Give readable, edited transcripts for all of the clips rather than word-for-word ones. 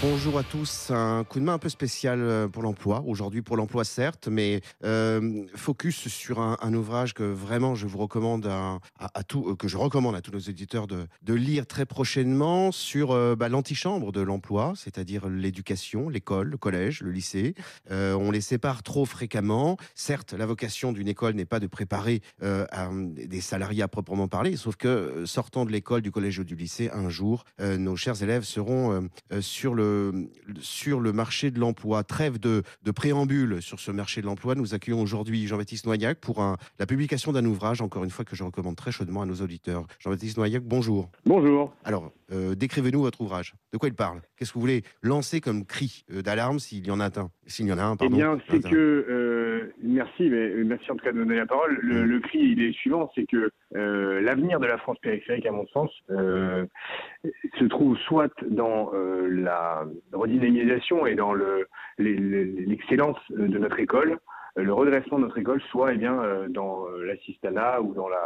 Bonjour à tous, un coup de main un peu spécial pour l'emploi, aujourd'hui pour l'emploi certes, mais focus sur un ouvrage que vraiment je vous recommande que je recommande à tous nos éditeurs de lire très prochainement sur l'antichambre de l'emploi, c'est-à-dire l'éducation, l'école, le collège, le lycée. On les sépare trop fréquemment. Certes, la vocation d'une école n'est pas de préparer des salariés à proprement parler, sauf que sortant de l'école, du collège ou du lycée, un jour, nos chers élèves seront sur le marché de l'emploi. Trêve de préambule sur ce marché de l'emploi. Nous accueillons aujourd'hui Jean-Baptiste Noyac pour la publication d'un ouvrage, encore une fois, que je recommande très chaudement à nos auditeurs. Jean-Baptiste Noyac, bonjour. Bonjour. Alors, décrivez-nous votre ouvrage. De quoi il parle? Qu'est-ce que vous voulez lancer comme cri d'alarme s'il y en a un? S'il y en a un, Eh pardon. bien, c'est que, merci en tout cas de me donner la parole. Le cri, il est suivant, c'est que l'avenir de la France périphérique, à mon sens, se trouve soit dans la redynamisation et dans l'excellence de notre école, le redressement de notre école, soit dans l'assistanat ou dans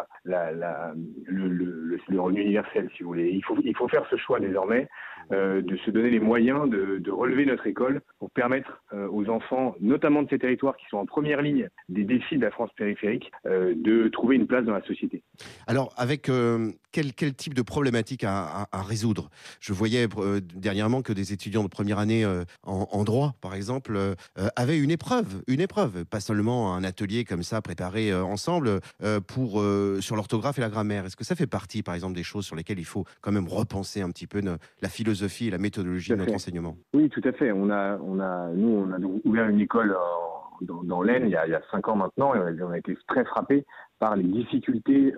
le revenu universel, si vous voulez. Il faut faire ce choix désormais de se donner les moyens de relever notre école pour permettre aux enfants, notamment de ces territoires qui sont en première ligne des défis de la France périphérique, de trouver une place dans la société. Alors, avec quel type de problématique à résoudre? Je voyais dernièrement que des étudiants de première année en droit, par exemple, avaient une épreuve, pas seulement un atelier comme ça préparé ensemble sur l'orthographe et la grammaire. Est-ce que ça fait partie, par exemple, des choses sur lesquelles il faut quand même repenser un petit peu la philosophie et la méthodologie de notre enseignement? Oui, tout à fait. Nous, on a ouvert une école dans l'Aisne il y a 5 ans maintenant, et on a été très frappés par les difficultés,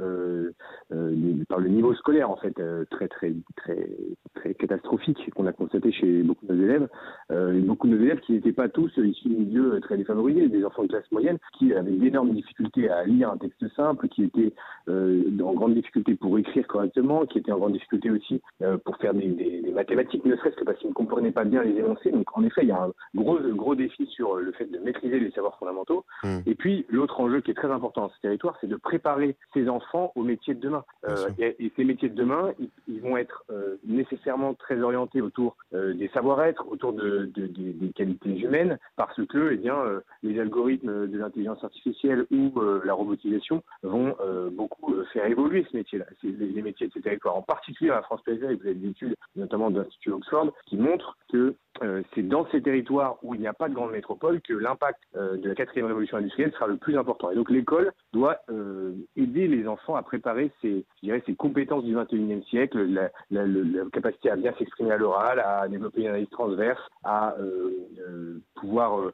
par le niveau scolaire en fait très catastrophique qu'on a constaté chez beaucoup de nos élèves. Beaucoup de nos élèves qui n'étaient pas tous issus de milieux très défavorisés, des enfants de classe moyenne qui avaient d'énormes difficultés à lire un texte simple, qui étaient en grande difficulté pour écrire correctement, qui étaient en grande difficulté aussi pour faire des mathématiques, ne serait-ce que parce qu'ils ne comprenaient pas bien les énoncés. Donc en effet, il y a un gros défi sur le fait de maîtriser les savoirs fondamentaux. Et puis l'autre enjeu qui est très important dans ce territoire, c'est de préparer ces enfants aux métiers de demain. Et ces métiers de demain, ils vont être nécessairement très orientés autour des savoir-être, autour des qualités humaines, parce que les algorithmes de l'intelligence artificielle ou la robotisation vont beaucoup faire évoluer ce métier-là, les métiers de ces territoires. En particulier à la France périphérique, vous avez des études, notamment de l'Institut Oxford, qui montrent que c'est dans ces territoires où il n'y a pas de grande métropole que l'impact de la 4e révolution industrielle sera le plus important. Et donc l'école doit aider les enfants à préparer ces compétences du 21e siècle, la capacité à bien s'exprimer à l'oral, à développer une analyse transverse, à pouvoir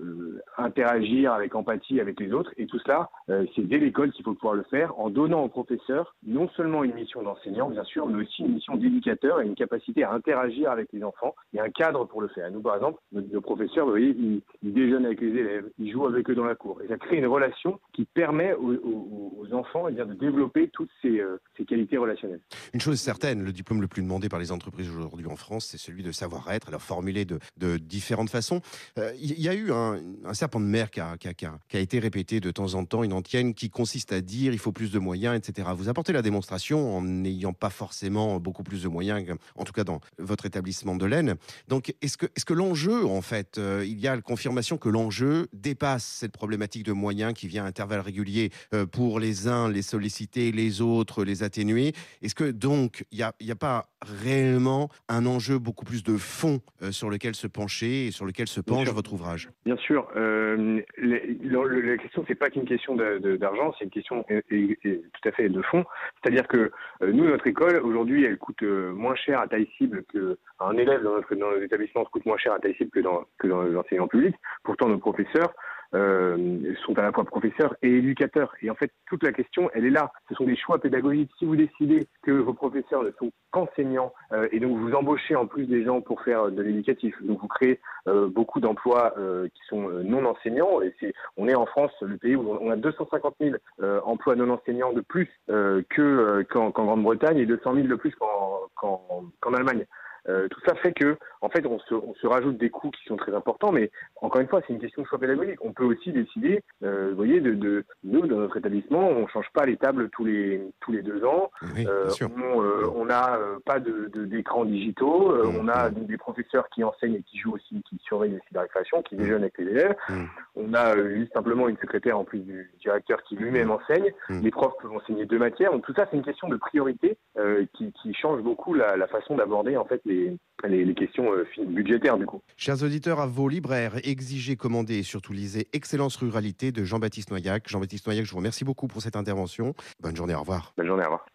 interagir avec empathie avec les autres. Et tout cela, c'est dès l'école qu'il faut pouvoir le faire, en donnant aux professeurs non seulement une mission d'enseignant, bien sûr, mais aussi une mission d'éducateur et une capacité à interagir avec les enfants. Il y a un cadre pour le faire. Et nous, par exemple, nos professeurs, vous voyez, ils déjeunent avec les élèves, ils jouent avec eux dans la cour. Et ça crée une relation qui permet aux enfants de développer toutes ces qualités relationnelles. Une chose est certaine, le diplôme le plus demandé par les entreprises aujourd'hui en France, c'est celui de savoir-être, alors formulé de différentes façons. Il y a eu un serpent de mer qui a été répété de temps en temps, une antienne qui consiste à dire il faut plus de moyens, etc. Vous apportez la démonstration en n'ayant pas forcément beaucoup plus de moyens, en tout cas dans votre établissement de l'Aisne. Donc, est-ce que l'enjeu, en fait, il y a la confirmation que l'enjeu dépasse cette problématique de moyens qui vient à intervalles réguliers pour les uns, les solliciter, les autres, les atténuer? Est-ce que donc, il n'y a pas réellement un enjeu beaucoup plus de fond sur lequel se pencher et sur lequel se penche votre ouvrage? Bien sûr. La question, c'est pas qu'une question d'argent, c'est une question tout à fait de fond. C'est-à-dire que nous, notre école, aujourd'hui, elle coûte moins cher à taille cible qu'un élève dans nos établissements coûte moins cher à taille cible que dans l'enseignement public. Pourtant, nos professeurs sont à la fois professeurs et éducateurs. Et en fait, toute la question, elle est là. Ce sont des choix pédagogiques. Si vous décidez que vos professeurs ne sont qu'enseignants, et donc vous embauchez en plus des gens pour faire de l'éducatif, donc vous créez beaucoup d'emplois qui sont non enseignants. Et on est en France, le pays où on a 250 000 emplois non enseignants de plus qu'en Grande-Bretagne et 200 000 de plus qu'en Allemagne. Tout ça fait que, en fait, on se rajoute des coûts qui sont très importants, mais encore une fois, c'est une question de choix pédagogique. On peut aussi décider, vous voyez, nous, dans notre établissement, on change pas les tables tous les 2 ans. Oui, bien sûr. On n'a pas d'écrans digitaux. Mmh, On a mmh, des professeurs qui enseignent et qui jouent aussi, qui surveillent les cyberrécréations, qui déjeunent avec les élèves. mmh, On a juste simplement une secrétaire en plus du directeur qui lui-même mmh, enseigne. mmh. Les profs peuvent enseigner 2 matières. Donc tout ça, c'est une question de priorité qui change beaucoup la façon d'aborder en fait les questions budgétaires du coup. Chers auditeurs, à vos libraires, exigez, commandez et surtout lisez Excellence Ruralité de Jean-Baptiste Noyac. Jean-Baptiste Noyac, je vous remercie beaucoup pour cette intervention. Bonne journée, au revoir. Bonne journée, au revoir.